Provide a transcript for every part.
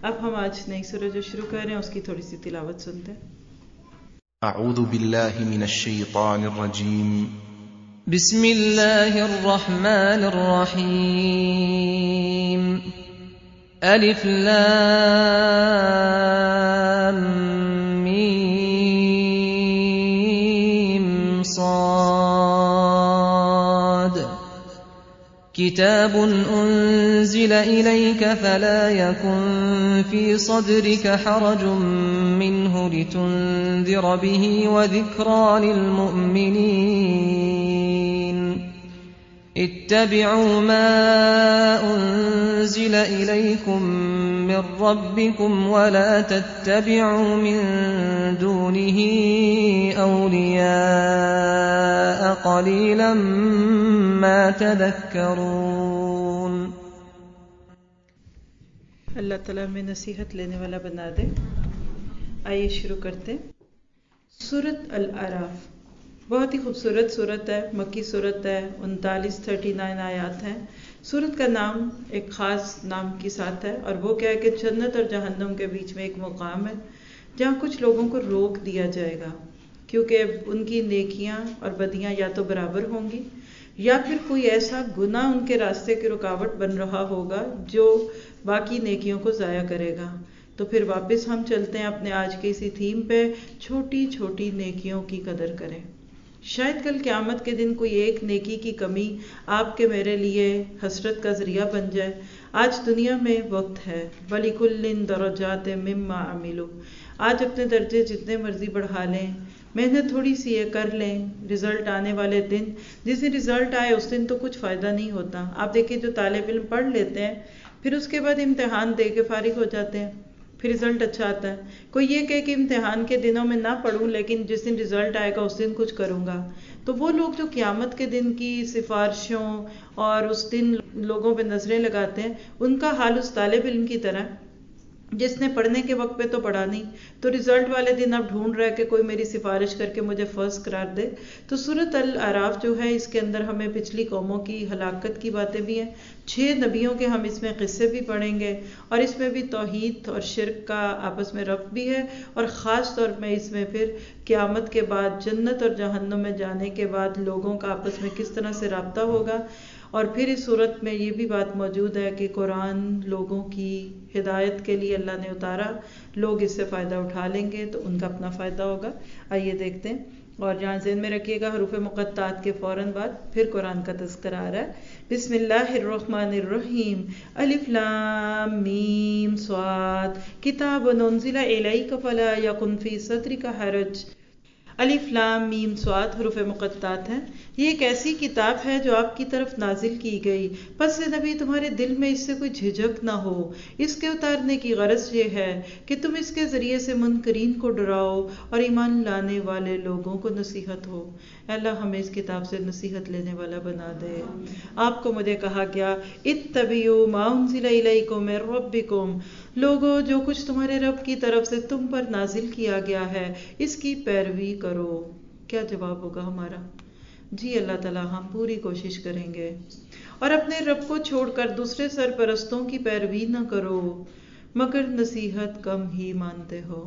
اب ہم آج نئی سورہ جو شروع کر رہے ہیں اس کی تھوڑی سی تلاوت سنتے ہیں۔ اعوذ باللہ من الشیطان الرجیم، بسم اللہ الرحمن الرحیم، الف لام میم صاد، کتاب انزل الیک فلا یکن فی صدرک حرج منہ لتنذر به وذکری للمؤمنین، اتبعوا ما انزل الیکم من ربکم ولا تتبعوا من دونه اولیاء قلیلا ما تذکرون۔ اللہ تعالیٰ میں نصیحت لینے والا بنا دے۔ آئیے شروع کرتے ہیں۔ سورۃ الاعراف بہت ہی خوبصورت سورت ہے، مکی سورت ہے، 39 آیات ہیں۔ سورت کا نام ایک خاص نام کے ساتھ ہے، اور وہ کیا ہے کہ جنت اور جہنم کے بیچ میں ایک مقام ہے جہاں کچھ لوگوں کو روک دیا جائے گا، کیونکہ ان کی نیکیاں اور بدیاں یا تو برابر ہوں گی یا پھر کوئی ایسا گناہ ان کے راستے کی رکاوٹ بن رہا ہوگا جو باقی نیکیوں کو ضائع کرے گا۔ تو پھر واپس ہم چلتے ہیں اپنے آج کی اسی تھیم پہ، چھوٹی چھوٹی نیکیوں کی قدر کریں۔ شاید کل قیامت کے دن کوئی ایک نیکی کی کمی آپ کے میرے لیے حسرت کا ذریعہ بن جائے۔ آج دنیا میں وقت ہے، وَلِكُلٍّ دَرَجَاتٍ مِّمَّا عَمِلُوا، آج اپنے درجے جتنے مرضی بڑھا لیں، محنت تھوڑی سی یہ کر لیں، رزلٹ آنے والے دن، جس دن رزلٹ آئے اس دن تو کچھ فائدہ نہیں ہوتا۔ آپ دیکھیں جو طالب علم پڑھ لیتے ہیں پھر اس کے بعد امتحان دے کے فارغ ہو جاتے ہیں، پھر رزلٹ اچھا آتا ہے۔ کوئی یہ کہے کہ امتحان کے دنوں میں نہ پڑھوں لیکن جس دن رزلٹ آئے گا اس دن کچھ کروں گا، تو وہ لوگ جو قیامت کے دن کی سفارشوں اور اس دن لوگوں پہ نظریں لگاتے ہیں، ان کا حال اس طالب علم کی طرح جس نے پڑھنے کے وقت پہ تو پڑھا نہیں، تو رزلٹ والے دن اب ڈھونڈ رہا ہے کہ کوئی میری سفارش کر کے مجھے فرسٹ قرار دے۔ تو سورۃ الاعراف جو ہے اس کے اندر ہمیں پچھلی قوموں کی ہلاکت کی باتیں بھی ہیں، 6 نبیوں کے ہم اس میں قصے بھی پڑھیں گے، اور اس میں بھی توحید اور شرک کا آپس میں ربط بھی ہے، اور خاص طور میں اس میں پھر قیامت کے بعد جنت اور جہنم میں جانے کے بعد لوگوں کا آپس میں کس طرح سے رابطہ ہوگا۔ اور پھر اس صورت میں یہ بھی بات موجود ہے کہ قرآن لوگوں کی ہدایت کے لیے اللہ نے اتارا، لوگ اس سے فائدہ اٹھا لیں گے تو ان کا اپنا فائدہ ہوگا۔ آئیے دیکھتے ہیں، اور جہاں ذہن میں رکھیے گا حروف مقطعات کے فوراً بعد پھر قرآن کا تذکرہ آ رہا ہے۔ بسم اللہ الرحمن الرحیم، الف لام میم صاد، کتاب انزل الیک فلا یکن فی صدرک حرج۔ الف لام میم صاد حروف مقطعات ہیں۔ یہ ایک ایسی کتاب ہے جو آپ کی طرف نازل کی گئی، پس نبی تمہارے دل میں اس سے کوئی جھجک نہ ہو۔ اس کے اتارنے کی غرض یہ ہے کہ تم اس کے ذریعے سے منکرین کو ڈراؤ اور ایمان لانے والے لوگوں کو نصیحت ہو۔ اے اللہ ہمیں اس کتاب سے نصیحت لینے والا بنا دے۔ آپ کو مجھے کہا گیا اتبعوا ما انزل الیکم من ربکم، لوگو جو کچھ تمہارے رب کی طرف سے تم پر نازل کیا گیا ہے اس کی پیروی کرو۔ کیا جواب ہوگا ہمارا؟ جی اللہ تعالیٰ ہم پوری کوشش کریں گے، اور اپنے رب کو چھوڑ کر دوسرے سرپرستوں کی پیروی نہ کرو، مگر نصیحت کم ہی مانتے ہو۔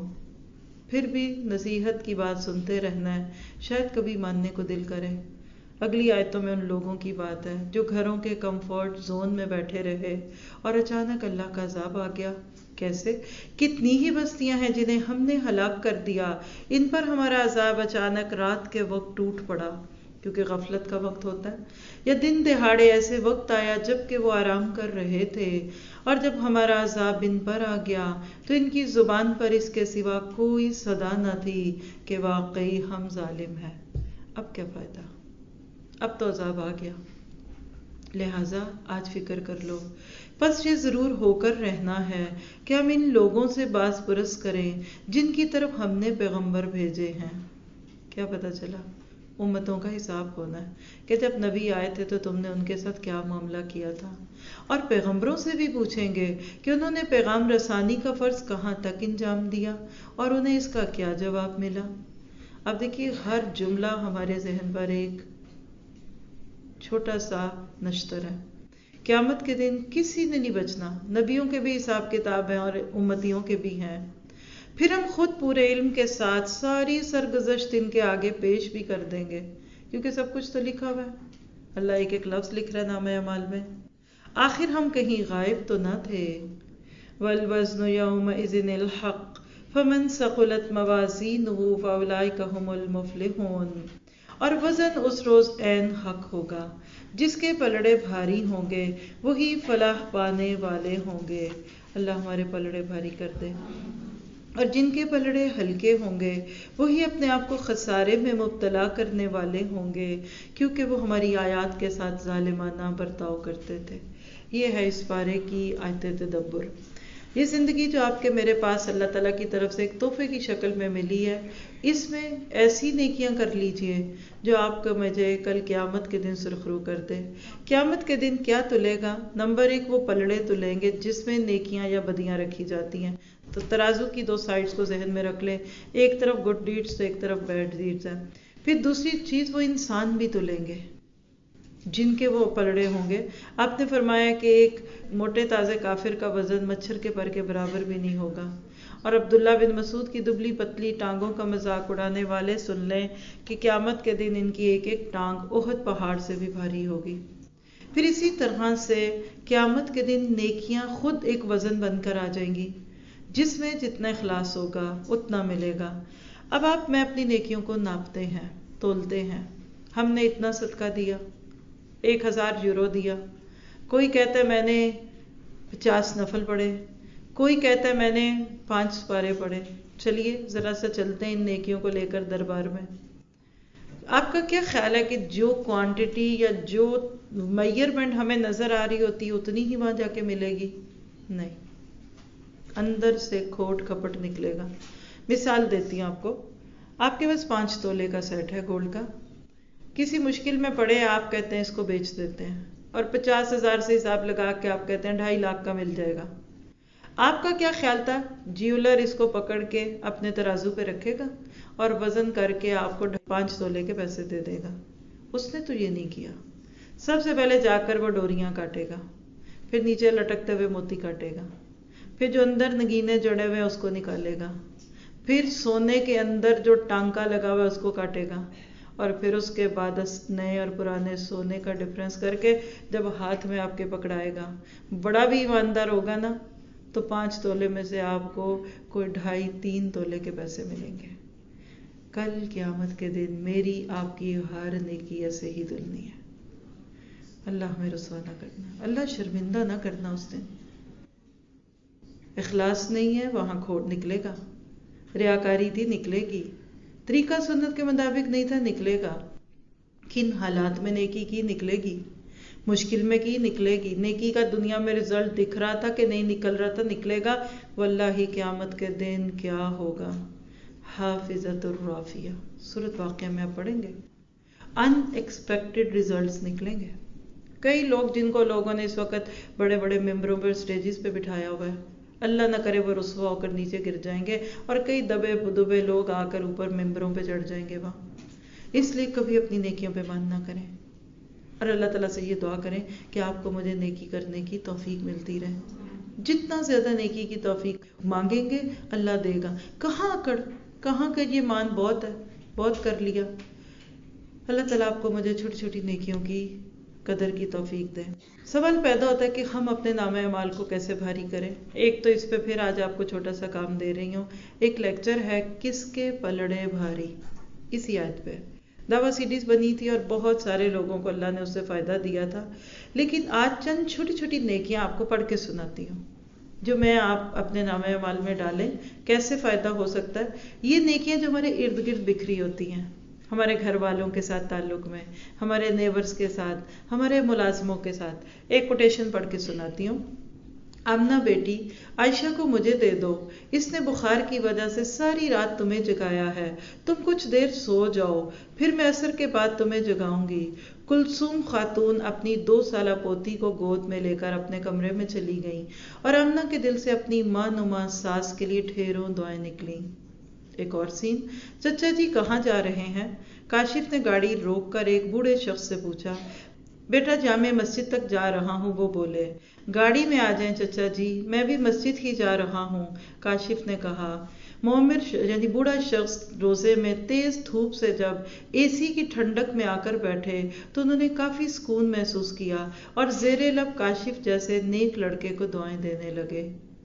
پھر بھی نصیحت کی بات سنتے رہنا ہے، شاید کبھی ماننے کو دل کرے۔ اگلی آیتوں میں ان لوگوں کی بات ہے جو گھروں کے کمفرٹ زون میں بیٹھے رہے اور اچانک اللہ کا عذاب آ گیا۔ کیسے؟ کتنی ہی بستیاں ہیں جنہیں ہم نے ہلاک کر دیا، ان پر ہمارا عذاب اچانک رات کے وقت ٹوٹ پڑا، کیونکہ غفلت کا وقت ہوتا ہے، یا دن دہاڑے ایسے وقت آیا جب کہ وہ آرام کر رہے تھے، اور جب ہمارا عذاب ان پر آ گیا تو ان کی زبان پر اس کے سوا کوئی صدا نہ تھی کہ واقعی ہم ظالم ہیں۔ اب کیا فائدہ؟ اب تو عذاب آ گیا، لہٰذا آج فکر کر لو۔ بس یہ ضرور ہو کر رہنا ہے کہ ہم ان لوگوں سے باز پرس کریں جن کی طرف ہم نے پیغمبر بھیجے ہیں۔ کیا پتہ چلا؟ امتوں کا حساب ہونا ہے کہ جب نبی آئے تھے تو تم نے ان کے ساتھ کیا معاملہ کیا تھا، اور پیغمبروں سے بھی پوچھیں گے کہ انہوں نے پیغام رسانی کا فرض کہاں تک انجام دیا اور انہیں اس کا کیا جواب ملا۔ اب دیکھیے ہر جملہ ہمارے ذہن پر ایک چھوٹا سا نشتر ہے قیامت کے دن کسی نے نہیں بچنا، نبیوں کے بھی حساب کتاب ہیں اور امتیوں کے بھی ہیں. پھر ہم خود پورے علم کے ساتھ ساری سرگزشت ان کے آگے پیش بھی کر دیں گے، کیونکہ سب کچھ تو لکھا ہوا ہے. اللہ ایک ایک لفظ لکھ رہا ہے نامہ اعمال میں. آخر ہم کہیں غائب تو نہ تھے. والوزن یومئذ الحق فمن ثقلت موازینہ فاولئک هم المفلحون. اور وزن اس روز عین حق ہوگا، جس کے پلڑے بھاری ہوں گے وہی فلاح پانے والے ہوں گے. اللہ ہمارے پلڑے بھاری کر دے. اور جن کے پلڑے ہلکے ہوں گے وہی اپنے آپ کو خسارے میں مبتلا کرنے والے ہوں گے، کیونکہ وہ ہماری آیات کے ساتھ ظالمانہ برتاؤ کرتے تھے. یہ ہے اس پارے کی آیت تدبر. یہ زندگی جو آپ کے میرے پاس اللہ تعالیٰ کی طرف سے ایک تحفے کی شکل میں ملی ہے، اس میں ایسی نیکیاں کر لیجئے جو آپ کو مجھے کل قیامت کے دن سرخرو کر دے. قیامت کے دن کیا تلے گا؟ نمبر 1 وہ پلڑے تلیں گے جس میں نیکیاں یا بدیاں رکھی جاتی ہیں. تو ترازو کی 2 سائڈز کو ذہن میں رکھ لیں، ایک طرف گڈ ڈیڈز تو ایک طرف بیڈ ڈیڈز ہیں. پھر دوسری چیز وہ انسان بھی تلیں گے جن کے وہ پلڑے ہوں گے. آپ نے فرمایا کہ ایک موٹے تازے کافر کا وزن مچھر کے پر کے برابر بھی نہیں ہوگا. اور عبداللہ بن مسعود کی دبلی پتلی ٹانگوں کا مذاق اڑانے والے سن لیں کہ قیامت کے دن ان کی ایک ایک ٹانگ احد پہاڑ سے بھی بھاری ہوگی. پھر اسی طرح سے قیامت کے دن نیکیاں خود ایک وزن بن کر آ جائیں گی، جس میں جتنا اخلاص ہوگا اتنا ملے گا. اب آپ میں اپنی نیکیوں کو ناپتے ہیں، تولتے ہیں. ہم نے اتنا صدقہ دیا، 1000 یورو دیا. کوئی کہتا ہے میں نے 50 نفل پڑھے، کوئی کہتا ہے میں نے 5 سپارے پڑھے. چلیے ذرا سا چلتے ہیں ان نیکیوں کو لے کر دربار میں. آپ کا کیا خیال ہے کہ جو کوانٹٹی یا جو میئرمنٹ ہمیں نظر آ رہی ہوتی اتنی ہی وہاں جا کے ملے گی؟ نہیں، اندر سے کھوٹ کھپٹ نکلے گا. مثال دیتی ہوں آپ کو. آپ کے پاس 5 تولے کا سیٹ ہے گولڈ کا، کسی مشکل میں پڑے آپ کہتے ہیں اس کو بیچ دیتے ہیں، اور 50,000 سے حساب لگا کے آپ کہتے ہیں 2.5 لاکھ کا مل جائے گا. آپ کا کیا خیال تھا؟ جیولر اس کو پکڑ کے اپنے ترازو پہ رکھے گا اور وزن کر کے آپ کو 5 تولے کے پیسے دے دے گا. اس نے تو یہ نہیں کیا. سب سے پہلے جا کر وہ ڈوریاں کاٹے گا، پھر نیچے لٹکتے ہوئے موتی کاٹے گا، پھر جو اندر نگینے جڑے ہوئے اس کو نکالے گا، پھر سونے کے اندر جو ٹانکا لگا ہوا ہے اس کو کاٹے گا، اور پھر اس کے بعد نئے اور پرانے سونے کا ڈفرنس کر کے جب ہاتھ میں آپ کے پکڑائے گا. بڑا بھی ایماندار ہوگا نا تو 5 تولے میں سے آپ کو کوئی 2.5-3 تولے کے پیسے ملیں گے. کل قیامت کے دن میری آپ کی ہر نیکی ایسے ہی دلنی ہے. اللہ ہمیں رسوا نہ کرنا، اللہ شرمندہ نہ کرنا. اس دن اخلاص نہیں ہے وہاں کھوٹ نکلے گا، ریاکاری تھی نکلے گی، طریقہ سنت کے مطابق نہیں تھا نکلے گا، کن حالات میں نیکی کی نکلے گی، مشکل میں کی نکلے گی. نیکی کا دنیا میں رزلٹ دکھ رہا تھا کہ نہیں نکل رہا تھا، نکلے گا. واللہ قیامت کے دن کیا ہوگا؟ حافظۃ الرافیہ سورۃ واقعہ میں آپ پڑھیں گے، ان ایکسپیکٹڈ ریزلٹس نکلیں گے. کئی لوگ جن کو لوگوں نے اس وقت بڑے بڑے ممبروں پر سٹیجز پہ بٹھایا ہوا ہے، اللہ نہ کرے وہ رسوا ہو کر نیچے گر جائیں گے، اور کئی دبے دبے لوگ آ کر اوپر ممبروں پہ چڑھ جائیں گے وہاں. اس لیے کبھی اپنی نیکیوں پہ مان نہ کریں، اور اللہ تعالیٰ سے یہ دعا کریں کہ آپ کو مجھے نیکی کرنے کی توفیق ملتی رہے. جتنا زیادہ نیکی کی توفیق مانگیں گے اللہ دے گا. کہاں کہ یہ مان بہت ہے، بہت کر لیا. اللہ تعالیٰ آپ کو مجھے چھوٹی چھوٹی نیکیوں کی قدر کی توفیق دے. سوال پیدا ہوتا ہے کہ ہم اپنے نامہ اعمال کو کیسے بھاری کریں. ایک تو اس پہ پھر آج آپ کو چھوٹا سا کام دے رہی ہوں. ایک لیکچر ہے کس کے پلڑے بھاری، اسی آیت پہ دعویٰ سیڈیز بنی تھی اور بہت سارے لوگوں کو اللہ نے اس سے فائدہ دیا تھا. لیکن آج چند چھوٹی چھوٹی نیکیاں آپ کو پڑھ کے سناتی ہوں جو میں آپ اپنے نامہ اعمال میں ڈالیں، کیسے فائدہ ہو سکتا ہے. یہ نیکیاں جو ہمارے ارد گرد بکھری ہوتی ہیں، ہمارے گھر والوں کے ساتھ تعلق میں، ہمارے نیبرز کے ساتھ، ہمارے ملازموں کے ساتھ. ایک کوٹیشن پڑھ کے سناتی ہوں. آمنہ بیٹی، عائشہ کو مجھے دے دو، اس نے بخار کی وجہ سے ساری رات تمہیں جگایا ہے، تم کچھ دیر سو جاؤ، پھر میں عصر کے بعد تمہیں جگاؤں گی. کلثوم خاتون اپنی 2 سالہ پوتی کو گود میں لے کر اپنے کمرے میں چلی گئیں، اور آمنہ کے دل سے اپنی ماں نما ساس کے لیے ڈھیروں دعائیں نکلیں. ایک اور سین. چچا جی کہاں جا رہے ہیں؟ کاشف نے گاڑی روک کر ایک بوڑھے شخص سے پوچھا. بیٹا جامع مسجد تک جا رہا ہوں، وہ بولے۔ گاڑی میں آ جائیں چچا جی، میں بھی مسجد ہی جا رہا ہوں، کاشف نے کہا۔ معمر یعنی بوڑھا شخص روزے میں تیز دھوپ سے جب اے سی کی ٹھنڈک میں آ کر بیٹھے تو انہوں نے کافی سکون محسوس کیا اور زیر لب کاشف جیسے نیک لڑکے کو دعائیں دینے لگے۔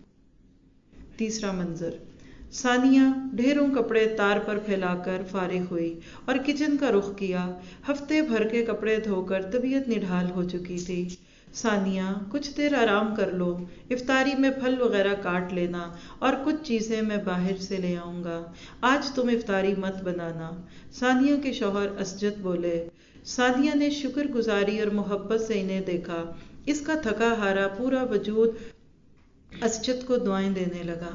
تیسرا منظر، ثانیہ ڈھیروں کپڑے تار پر پھیلا کر فارغ ہوئی اور کچن کا رخ کیا۔ ہفتے بھر کے کپڑے دھو کر طبیعت نڈھال ہو چکی تھی۔ ثانیہ کچھ دیر آرام کر لو، افطاری میں پھل وغیرہ کاٹ لینا اور کچھ چیزیں میں باہر سے لے آؤں گا، آج تم افطاری مت بنانا، ثانیہ کے شوہر اسجد بولے۔ ثانیہ نے شکر گزاری اور محبت سے انہیں دیکھا، اس کا تھکا ہارا پورا وجود اسجد کو دعائیں دینے لگا۔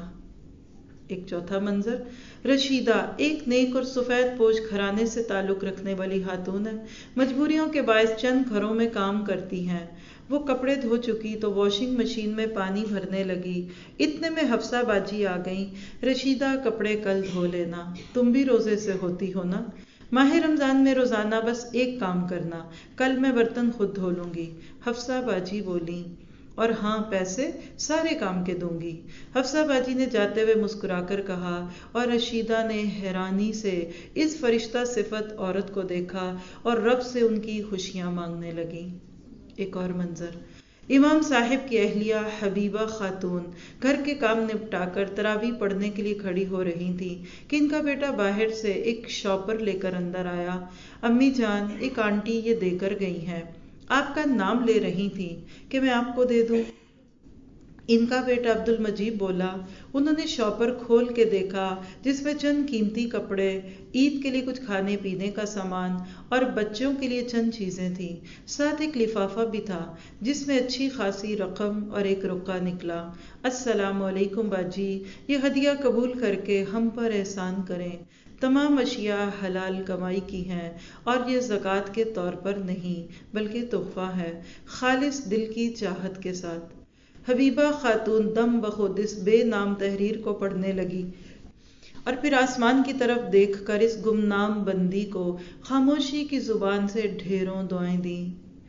ایک چوتھا منظر، رشیدہ ایک نیک اور سفید پوش گھرانے سے تعلق رکھنے والی خاتون ہے، مجبوریوں کے باعث چند گھروں میں کام کرتی ہیں۔ وہ کپڑے دھو چکی تو واشنگ مشین میں پانی بھرنے لگی، اتنے میں حفصہ باجی آ گئیں۔ رشیدہ کپڑے کل دھو لینا، تم بھی روزے سے ہوتی ہو نا؟ ماہ رمضان میں روزانہ بس ایک کام کرنا، کل میں برتن خود دھو لوں گی، حفصہ باجی بولی۔ اور ہاں پیسے سارے کام کے دوں گی، حفصہ باجی نے جاتے ہوئے مسکرا کر کہا، اور رشیدہ نے حیرانی سے اس فرشتہ صفت عورت کو دیکھا اور رب سے ان کی خوشیاں مانگنے لگی۔ ایک اور منظر، امام صاحب کی اہلیہ حبیبہ خاتون گھر کے کام نپٹا کر تراویح پڑھنے کے لیے کھڑی ہو رہی تھی کہ ان کا بیٹا باہر سے ایک شاپر لے کر اندر آیا۔ امی جان، ایک آنٹی یہ دے کر گئی ہیں، آپ کا نام لے رہی تھی کہ میں آپ کو دے دوں۔ ان کا بیٹا عبد المجید بولا۔ انہوں نے شاپر کھول کے دیکھا جس میں چند قیمتی کپڑے، عید کے لیے کچھ کھانے پینے کا سامان اور بچوں کے لیے چند چیزیں تھیں، ساتھ ایک لفافہ بھی تھا جس میں اچھی خاصی رقم اور ایک رقعہ نکلا۔ السلام علیکم باجی، یہ ہدیہ قبول کر کے ہم پر احسان کریں، تمام اشیاء حلال کمائی کی ہیں اور یہ زکوٰۃ کے طور پر نہیں بلکہ تحفہ ہے، خالص دل کی چاہت کے ساتھ۔ حبیبہ خاتون دم بخود اس بے نام تحریر کو پڑھنے لگی اور پھر آسمان کی طرف دیکھ کر اس گمنام بندی کو خاموشی کی زبان سے ڈھیروں دعائیں دیں۔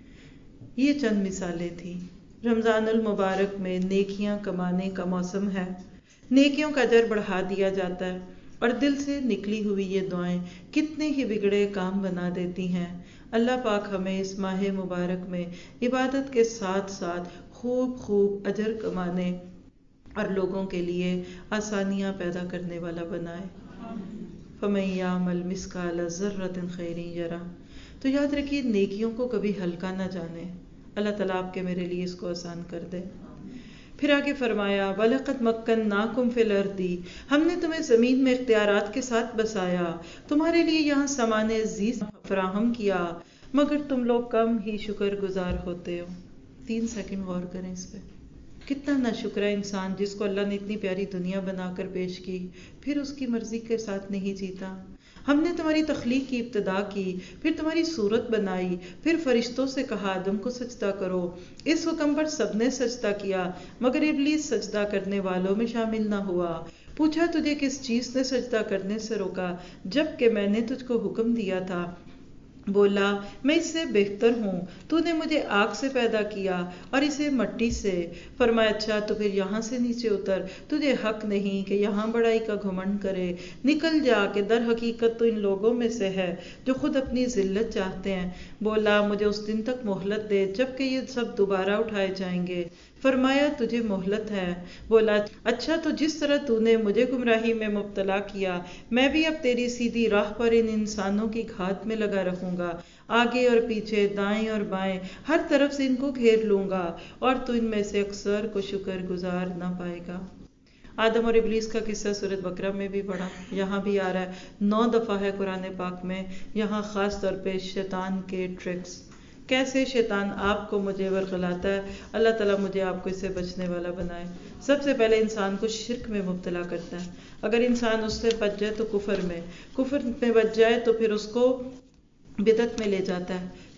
یہ چند مثالیں تھیں۔ رمضان المبارک میں نیکیاں کمانے کا موسم ہے، نیکیوں کا اجر بڑھا دیا جاتا ہے اور دل سے نکلی ہوئی یہ دعائیں کتنے ہی بگڑے کام بنا دیتی ہیں۔ اللہ پاک ہمیں اس ماہ مبارک میں عبادت کے ساتھ ساتھ خوب اجر کمانے اور لوگوں کے لیے آسانیاں پیدا کرنے والا بنائے۔ فَمَن يَعْمَلْ مِثْقَالَ ذَرَّةٍ خَيْرًا يَرَهُ۔ تو یاد رکھیے نیکیوں کو کبھی ہلکا نہ جانے، اللہ تعالیٰ آپ کے میرے لیے اس کو آسان کر دے۔ پھر آگے فرمایا، وَلَقَدْ مَكَّنَّاكُمْ فِي الْأَرْضِ، ہم نے تمہیں زمین میں اختیارات کے ساتھ بسایا، تمہارے لیے یہاں سامان عزیز فراہم کیا، مگر تم لوگ کم ہی شکر گزار ہوتے ہو۔ 3 سیکنڈ غور کریں اس پہ، کتنا ناشکرا انسان جس کو اللہ نے اتنی پیاری دنیا بنا کر پیش کی، پھر اس کی مرضی کے ساتھ نہیں جیتا۔ ہم نے تمہاری تخلیق کی ابتدا کی، پھر تمہاری صورت بنائی، پھر فرشتوں سے کہا آدم کو سجدہ کرو، اس حکم پر سب نے سجدہ کیا مگر ابلیس سجدہ کرنے والوں میں شامل نہ ہوا۔ پوچھا تجھے کس چیز نے سجدہ کرنے سے روکا جب کہ میں نے تجھ کو حکم دیا تھا؟ بولا میں اس سے بہتر ہوں، تو نے مجھے آگ سے پیدا کیا اور اسے مٹی سے۔ فرمایا اچھا تو پھر یہاں سے نیچے اتر، تجھے حق نہیں کہ یہاں بڑائی کا گھمنڈ کرے، نکل جا کہ در حقیقت تو ان لوگوں میں سے ہے جو خود اپنی ذلت چاہتے ہیں۔ بولا مجھے اس دن تک مہلت دے جب کہ یہ سب دوبارہ اٹھائے جائیں گے۔ فرمایا تجھے مہلت ہے۔ بولا اچھا تو جس طرح تو نے مجھے گمراہی میں مبتلا کیا، میں بھی اب تیری سیدھی راہ پر ان انسانوں کی گھات میں لگا رہوں گا، آگے اور پیچھے، دائیں اور بائیں، ہر طرف سے ان کو گھیر لوں گا اور تو ان میں سے اکثر کو شکر گزار نہ پائے گا۔ آدم اور ابلیس کا قصہ سورۃ بقرہ میں بھی پڑھا، یہاں بھی آ رہا ہے، 9 دفعہ ہے قرآن پاک میں، یہاں خاص طور پہ شیطان کے ٹرکس، کیسے شیطان آپ کو مجھے ورغلاتا ہے۔ اللہ تعالیٰ مجھے آپ کو اس سے بچنے والا بنائے۔ سب سے پہلے انسان کو شرک میں مبتلا کرتا ہے، اگر انسان اس سے بچ جائے تو کفر میں بچ جائے تو پھر اس کو بدعت میں لے جاتا ہے،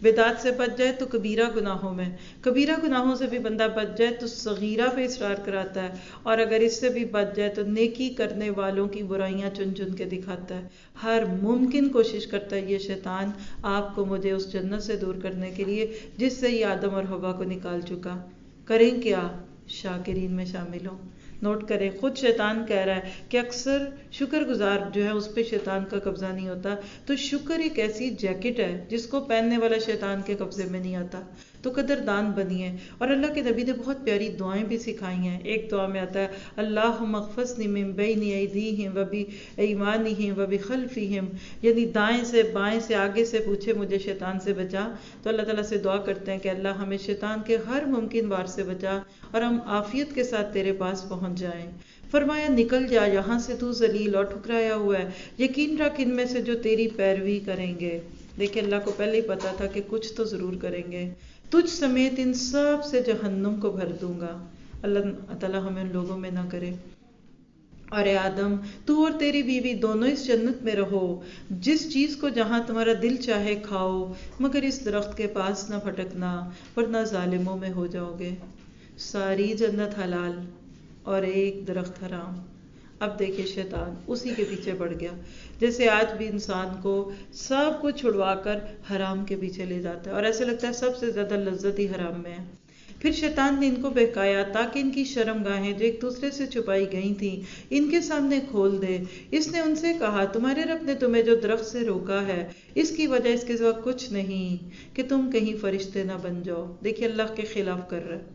بدعت سے بچ جائے تو کبیرہ گناہوں میں، کبیرہ گناہوں سے بھی بندہ بچ جائے تو صغیرہ پہ اصرار کراتا ہے، اور اگر اس سے بھی بچ جائے تو نیکی کرنے والوں کی برائیاں چن چن کے دکھاتا ہے، ہر ممکن کوشش کرتا ہے یہ شیطان آپ کو مجھے اس جنت سے دور کرنے کے لیے جس سے یہ آدم اور حوا کو نکال چکا۔ کریں کیا؟ شاکرین میں شامل ہوں۔ نوٹ کریں، خود شیطان کہہ رہا ہے کہ اکثر شکر گزار جو ہے اس پہ شیطان کا قبضہ نہیں ہوتا، تو شکر ایک ایسی جیکٹ ہے جس کو پہننے والا شیطان کے قبضے میں نہیں آتا۔ تو قدردان بنیے، اور اللہ کے نبی نے بہت پیاری دعائیں بھی سکھائی ہیں۔ ایک دعا میں آتا ہے اللہم اغفصنی من بین ایدیہم وبایمانہم وبخلفہم، یعنی دائیں سے بائیں سے آگے سے پوچھے مجھے شیطان سے بچا۔ تو اللہ تعالیٰ سے دعا کرتے ہیں کہ اللہ ہمیں شیطان کے ہر ممکن وار سے بچا اور ہم عافیت کے ساتھ تیرے پاس پہنچ جائیں۔ فرمایا نکل جا یہاں سے تو ذلیل اور ٹھکرایا ہوا ہے، یقین رکھ ان میں سے جو تیری پیروی کریں گے۔ دیکھیں اللہ کو پہلے ہی پتا تھا کہ کچھ تو ضرور کریں گے۔ تجھ سمیت ان سب سے جہنم کو بھر دوں گا۔ اللہ تعالیٰ ہمیں ان لوگوں میں نہ کرے۔ اور اے آدم، تو اور تیری بیوی دونوں اس جنت میں رہو، جس چیز کو جہاں تمہارا دل چاہے کھاؤ، مگر اس درخت کے پاس نہ پھٹکنا ورنہ ظالموں میں ہو جاؤ گے۔ ساری جنت حلال اور ایک درخت حرام۔ اب دیکھیں شیطان اسی کے پیچھے پڑ گیا، جیسے آج بھی انسان کو سب کچھ چھڑوا کر حرام کے پیچھے لے جاتا ہے، اور ایسے لگتا ہے سب سے زیادہ لذت ہی حرام میں ہے۔ پھر شیطان نے ان کو بہکایا تاکہ ان کی شرم گاہیں جو ایک دوسرے سے چھپائی گئی تھیں ان کے سامنے کھول دے۔ اس نے ان سے کہا تمہارے رب نے تمہیں جو درخت سے روکا ہے اس کی وجہ اس کے سوا کچھ نہیں کہ تم کہیں فرشتے نہ بن جاؤ۔ دیکھیے اللہ کے خلاف کر رہا ہے،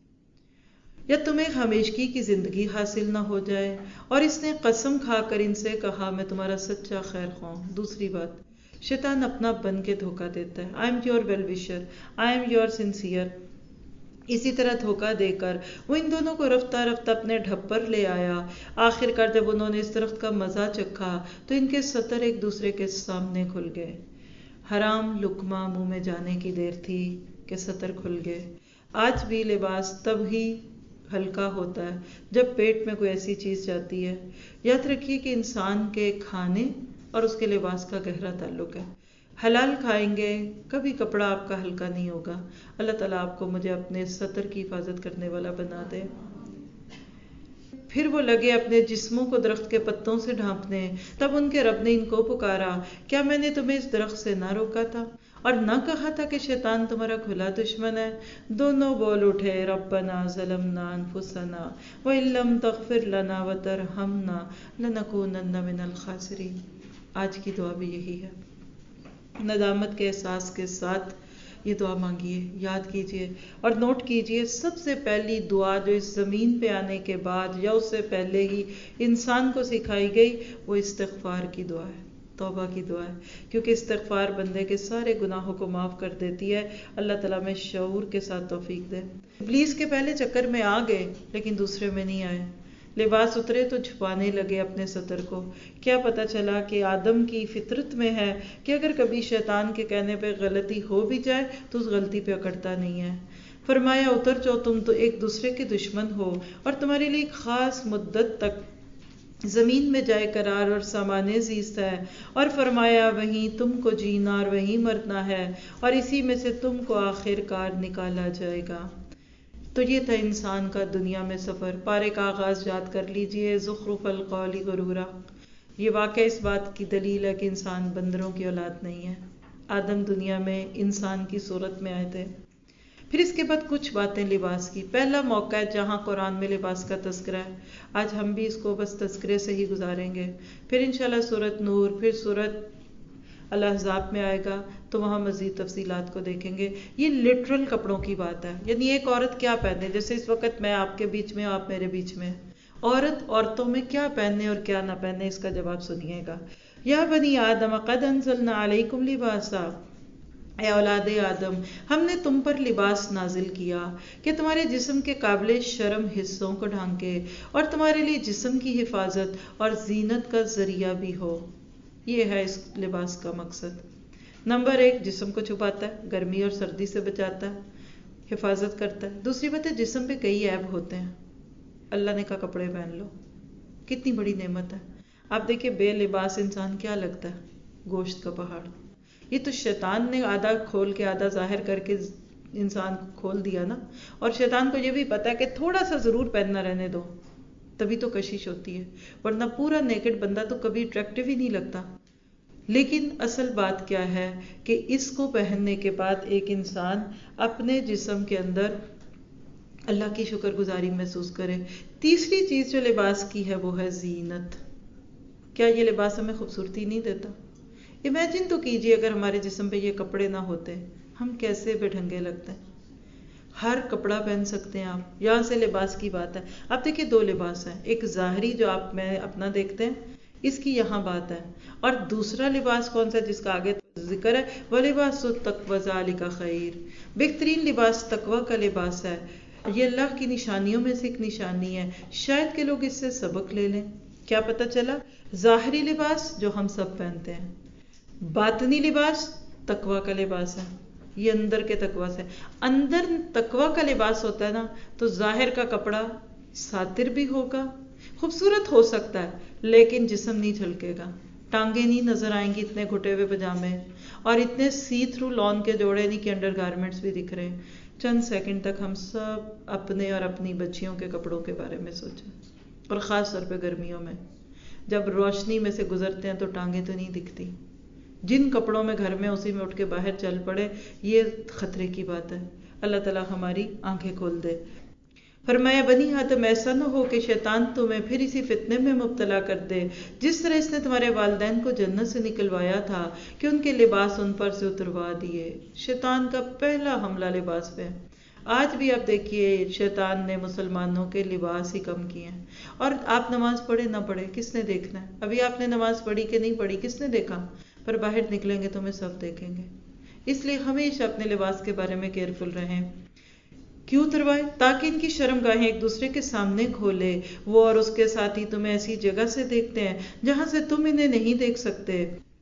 یا تمہیں ہمیشگی کی زندگی حاصل نہ ہو جائے۔ اور اس نے قسم کھا کر ان سے کہا میں تمہارا سچا خیر خواہ۔ دوسری بات، شیطان اپنا بن کے دھوکہ دیتا ہے، آئی ایم یور ویل وشر، آئی ایم یور سنسیئر۔ اسی طرح دھوکہ دے کر وہ ان دونوں کو رفتہ رفتہ اپنے ڈھب پر لے آیا۔ آخر کار جب انہوں نے اس درخت کا مزہ چکھا تو ان کے سطر ایک دوسرے کے سامنے کھل گئے۔ حرام لقمہ منہ میں جانے کی دیر تھی کہ سطر کھل گئے۔ آج بھی لباس تب ہی ہلکا ہوتا ہے جب پیٹ میں کوئی ایسی چیز جاتی ہے۔ یاد رکھیے کہ انسان کے کھانے اور اس کے لباس کا گہرا تعلق ہے۔ حلال کھائیں گے کبھی کپڑا آپ کا ہلکا نہیں ہوگا۔ اللہ تعالیٰ آپ کو مجھے اپنے سطر کی حفاظت کرنے والا بنا دے۔ پھر وہ لگے اپنے جسموں کو درخت کے پتوں سے ڈھانپنے، تب ان کے رب نے ان کو پکارا کیا میں نے تمہیں اس درخت سے نہ روکا تھا اور نہ کہا تھا کہ شیطان تمہارا کھلا دشمن ہے؟ دونوں بول اٹھے ربنا ظلمنا انفسنا وان لم تغفر لنا وترحمنا لنکونن من الخاسرین۔ آج کی دعا بھی یہی ہے، ندامت کے احساس کے ساتھ یہ دعا مانگیے، یاد کیجئے اور نوٹ کیجئے سب سے پہلی دعا جو اس زمین پہ آنے کے بعد یا اس سے پہلے ہی انسان کو سکھائی گئی وہ استغفار کی دعا ہے، توبہ کی دعا ہے، کیونکہ استغفار بندے کے سارے گناہوں کو معاف کر دیتی ہے۔ اللہ تعالیٰ میں شعور کے ساتھ توفیق دے۔ ابلیس کے پہلے چکر میں آ گئے لیکن دوسرے میں نہیں آئے، لباس اترے تو چھپانے لگے اپنے سطر کو۔ کیا پتا چلا کہ آدم کی فطرت میں ہے کہ اگر کبھی شیطان کے کہنے پہ غلطی ہو بھی جائے تو اس غلطی پہ اکڑتا نہیں ہے۔ فرمایا اتر جاؤ، تم تو ایک دوسرے کے دشمن ہو اور تمہارے لیے ایک خاص مدت تک زمین میں جائے قرار اور سامان زیست ہے، اور فرمایا وہیں تم کو جینا اور وہیں مرنا ہے اور اسی میں سے تم کو آخر کار نکالا جائے گا۔ تو یہ تھا انسان کا دنیا میں سفر۔ پارے کا آغاز یاد کر لیجئے، زخرف القول غرورا۔ یہ واقعہ اس بات کی دلیل ہے کہ انسان بندروں کی اولاد نہیں ہے۔ آدم دنیا میں انسان کی صورت میں آئے تھے۔ پھر اس کے بعد کچھ باتیں لباس کی۔ پہلا موقع ہے جہاں قرآن میں لباس کا تذکرہ ہے، آج ہم بھی اس کو بس تذکرے سے ہی گزاریں گے۔ پھر انشاءاللہ سورۃ نور، پھر سورۃ الاحزاب میں آئے گا تو وہاں مزید تفصیلات کو دیکھیں گے۔ یہ لٹرل کپڑوں کی بات ہے، یعنی ایک عورت کیا پہنے، جیسے اس وقت میں آپ کے بیچ میں ہوں، آپ میرے بیچ میں، عورتوں میں کیا پہنے اور کیا نہ پہنے، اس کا جواب سنیے گا۔ یا بنی آدم قد انزلنا علیکم لباسا، اے اولاد آدم ہم نے تم پر لباس نازل کیا کہ تمہارے جسم کے قابل شرم حصوں کو ڈھانکے اور تمہارے لیے جسم کی حفاظت اور زینت کا ذریعہ بھی ہو۔ یہ ہے اس لباس کا مقصد۔ نمبر 1، جسم کو چھپاتا ہے، گرمی اور سردی سے بچاتا ہے، حفاظت کرتا ہے۔ دوسری بات ہے جسم پہ کئی عیب ہوتے ہیں، اللہ نے کہا کپڑے پہن لو، کتنی بڑی نعمت ہے۔ آپ دیکھیں بے لباس انسان کیا لگتا ہے، گوشت کا پہاڑ۔ یہ تو شیطان نے آدھا کھول کے آدھا ظاہر کر کے انسان کو کھول دیا نا. اور شیطان کو یہ بھی پتا ہے کہ تھوڑا سا ضرور پہننا رہنے دو, تبھی تو کشش ہوتی ہے, ورنہ پورا نیکڈ بندہ تو کبھی اٹریکٹیو ہی نہیں لگتا. لیکن اصل بات کیا ہے کہ اس کو پہننے کے بعد ایک انسان اپنے جسم کے اندر اللہ کی شکر گزاری محسوس کرے. تیسری چیز جو لباس کی ہے وہ ہے زینت. کیا یہ لباس ہمیں خوبصورتی نہیں دیتا؟ امیجن تو کیجئے اگر ہمارے جسم پہ یہ کپڑے نہ ہوتے ہم کیسے بے ڈھنگے لگتے ہیں. ہر کپڑا پہن سکتے ہیں آپ. یہاں سے لباس کی بات ہے. آپ دیکھیں دو لباس ہیں, ایک ظاہری جو آپ میں اپنا دیکھتے ہیں, اس کی یہاں بات ہے, اور دوسرا لباس کون سا جس کا آگے ذکر ہے, وَلِبَاسُ التَّقْوَىٰ ذَٰلِكَ خَيْرٌ. بہترین لباس تقویٰ کا لباس ہے. یہ اللہ کی نشانیوں میں سے ایک نشانی ہے. شاید کہ لوگ اس سے سبق لے لیں. کیا پتہ چلا؟ ظاہری لباس جو ہم سب پہنتے ہیں, باطنی لباس تقویٰ کا لباس ہے. یہ اندر کے تقویٰ سے. اندر تقویٰ کا لباس ہوتا ہے نا, تو ظاہر کا کپڑا ساتر بھی ہوگا, خوبصورت ہو سکتا ہے, لیکن جسم نہیں جھلکے گا, ٹانگیں نہیں نظر آئیں گی اتنے گھٹے ہوئے پجامے, اور اتنے سی تھرو لان کے جوڑے نہیں کہ انڈر گارمنٹس بھی دکھ رہے ہیں. چند سیکنڈ تک ہم سب اپنے اور اپنی بچیوں کے کپڑوں کے بارے میں سوچیں, اور خاص طور پہ گرمیوں میں جب روشنی میں سے گزرتے ہیں تو ٹانگیں تو نہیں دکھتی. جن کپڑوں میں گھر میں اسی میں اٹھ کے باہر چل پڑے, یہ خطرے کی بات ہے. اللہ تعالیٰ ہماری آنکھیں کھول دے. فرمایا بنی آدم ایسا نہ ہو کہ شیطان تمہیں پھر اسی فتنے میں مبتلا کر دے جس طرح اس نے تمہارے والدین کو جنت سے نکلوایا تھا کہ ان کے لباس ان پر سے اتروا دیے. شیطان کا پہلا حملہ لباس پہ. آج بھی آپ دیکھیے شیطان نے مسلمانوں کے لباس ہی کم کیے ہیں. اور آپ نماز پڑھے نہ پڑھے کس نے دیکھنا ہے؟ ابھی آپ نے نماز پڑھی کہ نہیں پڑھی کس نے دیکھا؟ پر باہر نکلیں گے تو ہمیں سب دیکھیں گے. اس لیے ہمیشہ اپنے لباس کے بارے میں کیئرفل رہیں. کیوں اتروائے؟ تاکہ ان کی شرم گاہیں ایک دوسرے کے سامنے کھولے. وہ اور اس کے ساتھی تمہیں ایسی جگہ سے دیکھتے ہیں جہاں سے تم انہیں نہیں دیکھ سکتے.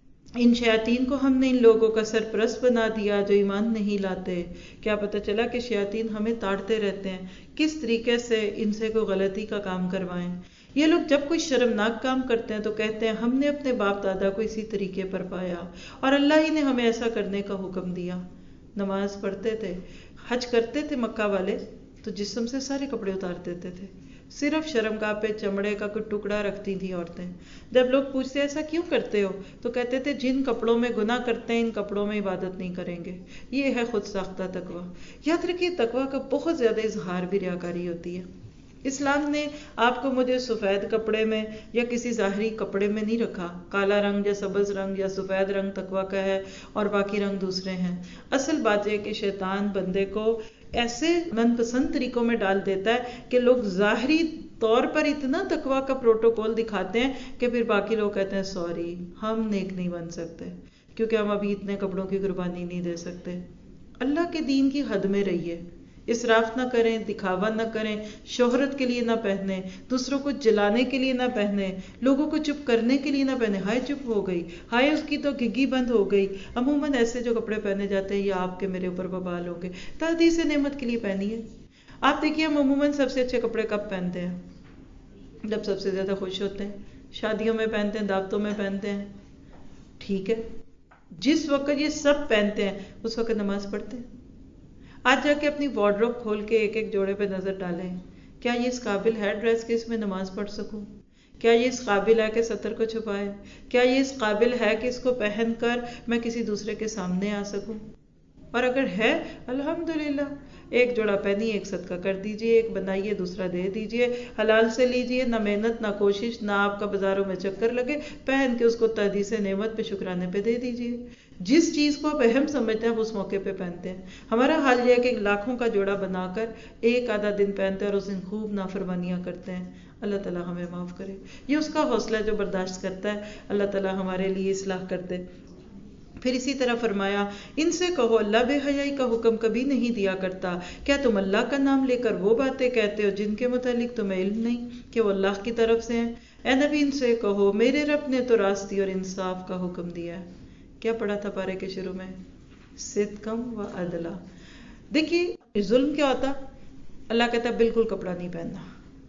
ان شیاطین کو ہم نے ان لوگوں کا سرپرست بنا دیا جو ایمان نہیں لاتے. کیا پتہ چلا کہ شیاطین ہمیں تاڑتے رہتے ہیں کس طریقے سے ان سے کوئی غلطی کا کام کروائیں. یہ لوگ جب کوئی شرمناک کام کرتے ہیں تو کہتے ہیں ہم نے اپنے باپ دادا کو اسی طریقے پر پایا اور اللہ ہی نے ہمیں ایسا کرنے کا حکم دیا. نماز پڑھتے تھے, حج کرتے تھے مکہ والے, تو جسم سے سارے کپڑے اتار دیتے تھے, صرف شرمگاہ پہ چمڑے کا کوئی ٹکڑا رکھتی تھیں عورتیں. جب لوگ پوچھتے ایسا کیوں کرتے ہو تو کہتے تھے جن کپڑوں میں گناہ کرتے ہیں ان کپڑوں میں عبادت نہیں کریں گے. یہ ہے خود ساختہ تقویٰ. یاد رکھیے تقویٰ کا بہت زیادہ اظہار بھی ریاکاری ہوتی ہے. اسلام نے آپ کو مجھے سفید کپڑے میں یا کسی ظاہری کپڑے میں نہیں رکھا. کالا رنگ یا سبز رنگ یا سفید رنگ تقویٰ کا ہے اور باقی رنگ دوسرے ہیں. اصل بات یہ کہ شیطان بندے کو ایسے من پسند طریقوں میں ڈال دیتا ہے کہ لوگ ظاہری طور پر اتنا تقویٰ کا پروٹوکول دکھاتے ہیں کہ پھر باقی لوگ کہتے ہیں سوری ہم نیک نہیں بن سکتے کیونکہ ہم ابھی اتنے کپڑوں کی قربانی نہیں دے سکتے. اللہ کے دین کی حد میں رہیے, اسراف نہ کریں, دکھاوا نہ کریں, شہرت کے لیے نہ پہنیں, دوسروں کو جلانے کے لیے نہ پہنیں, لوگوں کو چپ کرنے کے لیے نہ پہنیں. ہائے چپ ہو گئی, ہائے اس کی تو گھگی بند ہو گئی. عموماً ایسے جو کپڑے پہنے جاتے ہیں یہ آپ کے میرے اوپر وبال ہوں گے. تحدیث نعمت کے لیے پہنیے. آپ دیکھیے ہم عموماً سب سے اچھے کپڑے کب پہنتے ہیں؟ جب سب سے زیادہ خوش ہوتے ہیں, شادیوں میں پہنتے ہیں, دعوتوں میں پہنتے ہیں. ٹھیک ہے, جس وقت یہ سب پہنتے ہیں اس وقت نماز پڑھتے ہیں. آج جا کے اپنی وارڈروب کھول کے ایک ایک جوڑے پہ نظر ڈالیں. کیا یہ اس قابل ہے ڈریس کہ اس میں نماز پڑھ سکوں؟ کیا یہ اس قابل ہے کہ سطر کو چھپائے؟ کیا یہ اس قابل ہے کہ اس کو پہن کر میں کسی دوسرے کے سامنے آ سکوں؟ اور اگر ہے الحمدللہ, ایک جوڑا پہنیے, ایک صدقہ کر دیجئے, ایک بنائیے دوسرا دے دیجئے, حلال سے لیجئے, نہ محنت نہ کوشش, نہ آپ کا بازاروں میں چکر لگے, پہن کے اس کو تحدیث نعمت پہ شکرانے پہ دے دیجئے. جس چیز کو آپ اہم سمجھتے ہیں اس موقع پہ پہنتے ہیں. ہمارا حال یہ ہے کہ لاکھوں کا جوڑا بنا کر ایک آدھا دن پہنتے ہیں اور اس دن خوب نافرمانیاں کرتے ہیں. اللہ تعالیٰ ہمیں معاف کرے. یہ اس کا حوصلہ ہے جو برداشت کرتا ہے. اللہ تعالیٰ ہمارے لیے اصلاح کر دے. پھر اسی طرح فرمایا ان سے کہو اللہ بے حیائی کا حکم کبھی نہیں دیا کرتا. کیا تم اللہ کا نام لے کر وہ باتیں کہتے ہو جن کے متعلق تمہیں علم نہیں کہ وہ اللہ کی طرف سے ہیں؟ اے نبی ان سے کہو میرے رب نے تو راستی اور انصاف کا حکم دیا ہے. کیا پڑھا تھا پارے کے شروع میں؟ صدقم و عدلا. دیکھیے ظلم کیا ہوتا؟ اللہ کہتا ہے بالکل کپڑا نہیں پہننا,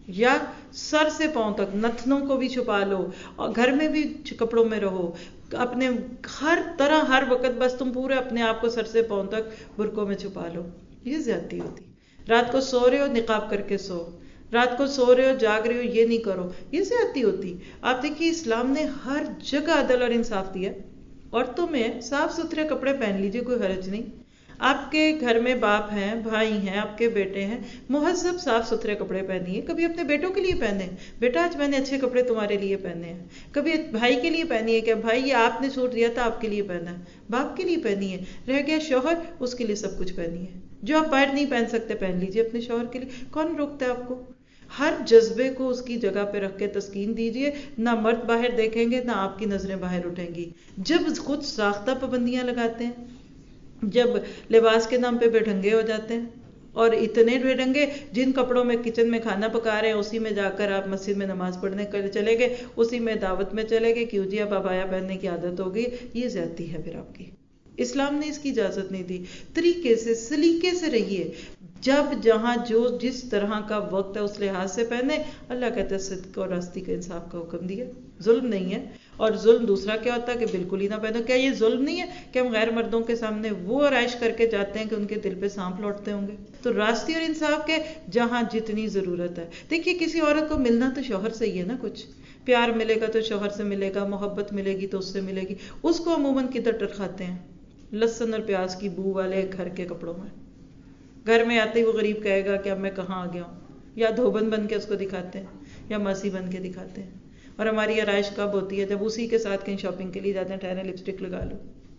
یا سر سے پاؤں تک نتنوں کو بھی چھپا لو، اور گھر میں بھی کپڑوں میں رہو، اپنے ہر طرح ہر وقت بس تم پورے اپنے آپ کو سر سے پاؤں تک برقعوں میں چھپا لو. یہ زیادتی ہوتی. رات کو سو رہے ہو نقاب کر کے سو، رات کو سو رہے ہو جاگ رہے ہو یہ نہیں کرو، یہ زیادتی ہوتی. آپ دیکھیے اسلام نے ہر جگہ عدل اور انصاف دیا. عورتوں میں صاف ستھرے کپڑے پہن لیجئے، کوئی حرج نہیں. آپ کے گھر میں باپ ہیں، بھائی ہیں، آپ کے بیٹے ہیں، مہذب صاف ستھرے کپڑے پہنیے. کبھی اپنے بیٹوں کے لیے پہنے، بیٹا آج میں نے اچھے کپڑے تمہارے لیے پہنے ہیں. کبھی بھائی کے لیے پہنیے کہ بھائی یہ آپ نے سوٹ دیا تھا آپ کے لیے پہنا ہے. باپ کے لیے پہنیے. رہ گیا شوہر، اس کے لیے سب کچھ پہنیے. جو آپ باہر نہیں پہن سکتے پہن لیجئے اپنے شوہر کے لیے. کون روکتا ہے آپ کو؟ ہر جذبے کو اس کی جگہ پہ رکھ کے تسکین دیجئے. نہ مرد باہر دیکھیں گے، نہ آپ کی نظریں باہر اٹھیں گی. جب خود ساختہ پابندیاں لگاتے ہیں، جب لباس کے نام پہ بے ڈھنگے ہو جاتے ہیں، اور اتنے بے ڈھنگے جن کپڑوں میں کچن میں کھانا پکا رہے ہیں اسی میں جا کر آپ مسجد میں نماز پڑھنے چلے گئے، اسی میں دعوت میں چلے گئے. کیوں جی اب عبایا پہننے کی عادت ہو گئی. یہ زیادتی ہے پھر آپ کی. اسلام نے اس کی اجازت نہیں دی. طریقے سے سلیقے سے رہیے. جب جہاں جو جس طرح کا وقت ہے اس لحاظ سے پہنے. اللہ کہتے ہیں صدق اور راستی کا انصاف کا حکم دیا. ظلم نہیں ہے. اور ظلم دوسرا کیا ہوتا ہے کہ بالکل ہی نہ پہنو. کیا یہ ظلم نہیں ہے کہ ہم غیر مردوں کے سامنے وہ آرائش کر کے جاتے ہیں کہ ان کے دل پہ سانپ لوٹتے ہوں گے؟ تو راستی اور انصاف کے جہاں جتنی ضرورت ہے. دیکھیے کسی عورت کو ملنا تو شوہر سے ہی ہے نا. کچھ پیار ملے گا تو شوہر سے ملے گا، محبت ملے گی تو اس سے ملے گی. اس کو عموماً کدھر ٹرکھاتے ہیں؟ لہسن اور پیاز کی بو والے گھر کے کپڑوں میں. گھر میں آتے ہی وہ غریب کہے گا کہ اب میں کہاں آ گیا ہوں. یا دھوبن بن کے اس کو دکھاتے ہیں، یا ماسی بن کے دکھاتے ہیں. اور ہماری آرائش کب ہوتی ہے؟ جب اسی کے ساتھ کہیں شاپنگ کے لیے جاتے ہیں، ٹھہرے لپسٹک لگا لو.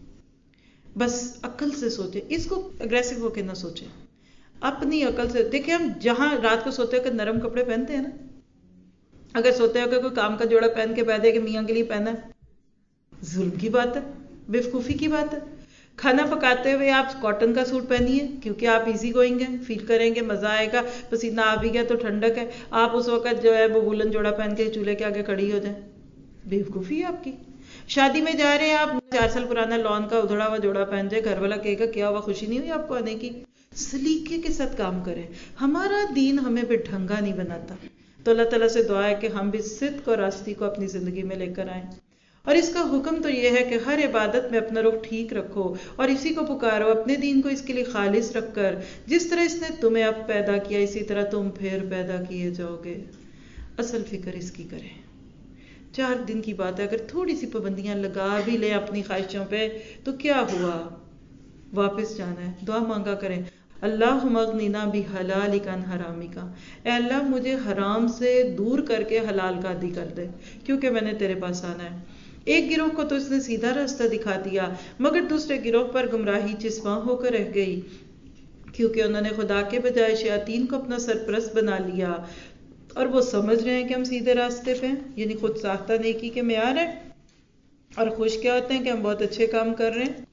بس عقل سے سوچیں، اس کو اگریسو ہو کے نہ سوچیں. اپنی عقل سے دیکھیں. ہم جہاں رات کو سوتے ہو کہ نرم کپڑے پہنتے ہیں نا، اگر سوتے ہو کہ کوئی کام کا جوڑا پہن کے بیٹھے کہ میاں کے لیے پہنا ہے، ظلم کی بات ہے، بیوقوفی کی بات ہے. کھانا پکاتے ہوئے آپ کاٹن کا سوٹ پہنیے کیونکہ آپ ایزی گوئنگ ہیں، فیل کریں گے، مزہ آئے گا. پسینہ آ بھی گیا تو ٹھنڈک ہے. آپ اس وقت جو ہے وہ وولن جوڑا پہن کے چولہے کے آگے کھڑی ہو جائیں. بیوقوفی ہے آپ کی. شادی میں جا رہے ہیں آپ 4 سال پرانا لون کا ادھڑا ہوا جوڑا پہن جائے، گھر والا کہے گا کیا ہوا، خوشی نہیں ہوئی آپ کو آنے کی؟ سلیقے کے ساتھ کام کریں. ہمارا دین ہمیں بے ڈھنگا نہیں بناتا. تو اللہ تعالیٰ سے دعا ہے کہ ہم بھی صدق اور راستی کو اپنی زندگی میں لے کر آئیں. اور اس کا حکم تو یہ ہے کہ ہر عبادت میں اپنا رخ ٹھیک رکھو اور اسی کو پکارو، اپنے دین کو اس کے لیے خالص رکھ کر. جس طرح اس نے تمہیں اب پیدا کیا اسی طرح تم پھر پیدا کیے جاؤ گے. اصل فکر اس کی کریں. 4 دن کی بات ہے، اگر تھوڑی سی پابندیاں لگا بھی لیں اپنی خواہشوں پہ تو کیا ہوا؟ واپس جانا ہے. دعا مانگا کریں، اللہم اغننا بحلالک عن حرامک. اے اللہ مجھے حرام سے دور کر کے حلال کا عادی کر دے کیونکہ میں نے تیرے پاس آنا ہے. ایک گروہ کو تو اس نے سیدھا راستہ دکھا دیا، مگر دوسرے گروہ پر گمراہی چسپاں ہو کر رہ گئی کیونکہ انہوں نے خدا کے بجائے شیاطین کو اپنا سرپرست بنا لیا. اور وہ سمجھ رہے ہیں کہ ہم سیدھے راستے پہ ہیں، یعنی خود ساختہ نیکی کے معیار ہے، اور خوش کیا ہوتے ہیں کہ ہم بہت اچھے کام کر رہے ہیں.